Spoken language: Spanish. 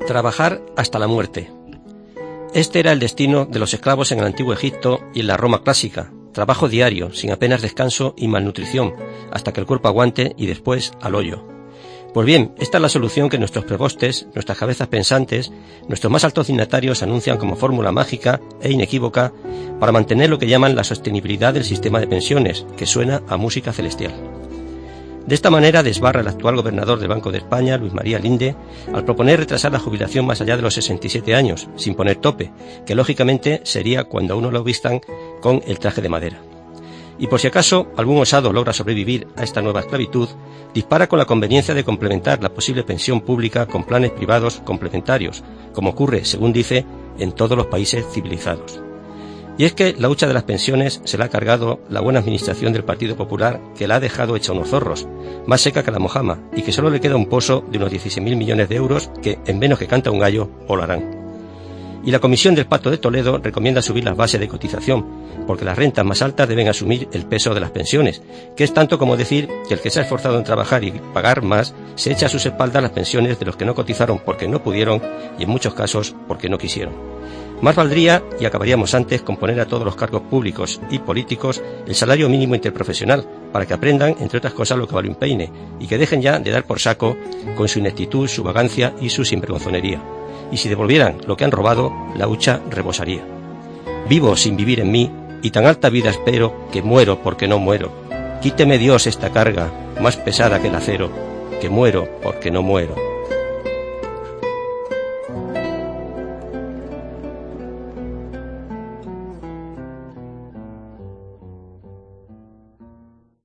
Trabajar hasta la muerte. Este era el destino de los esclavos en el antiguo Egipto y en la Roma clásica. Trabajo diario, sin apenas descanso y malnutrición, hasta que el cuerpo aguante y después al hoyo. Pues bien, esta es la solución que nuestros prebostes, nuestras cabezas pensantes, nuestros más altos dignatarios anuncian como fórmula mágica e inequívoca para mantener lo que llaman la sostenibilidad del sistema de pensiones, que suena a música celestial. De esta manera desbarra el actual gobernador del Banco de España, Luis María Linde, al proponer retrasar la jubilación más allá de los 67 años, sin poner tope, que lógicamente sería cuando a uno lo vistan con el traje de madera. Y por si acaso algún osado logra sobrevivir a esta nueva esclavitud, dispara con la conveniencia de complementar la posible pensión pública con planes privados complementarios, como ocurre, según dice, en todos los países civilizados. Y es que la hucha de las pensiones se la ha cargado la buena administración del Partido Popular, que la ha dejado hecha unos zorros, más seca que la mojama, y que solo le queda un pozo de unos 16.000 millones de euros que, en menos que canta un gallo, volarán. Y la Comisión del Pacto de Toledo recomienda subir las bases de cotización, porque las rentas más altas deben asumir el peso de las pensiones, que es tanto como decir que el que se ha esforzado en trabajar y pagar más se echa a sus espaldas las pensiones de los que no cotizaron porque no pudieron y en muchos casos porque no quisieron. Más valdría, y acabaríamos antes, con poner a todos los cargos públicos y políticos el salario mínimo interprofesional, para que aprendan, entre otras cosas, lo que vale un peine, y que dejen ya de dar por saco con su ineptitud, su vagancia y su sinvergonzonería. Y si devolvieran lo que han robado, la hucha rebosaría. Vivo sin vivir en mí, y tan alta vida espero, que muero porque no muero. Quíteme Dios esta carga, más pesada que el acero, que muero porque no muero.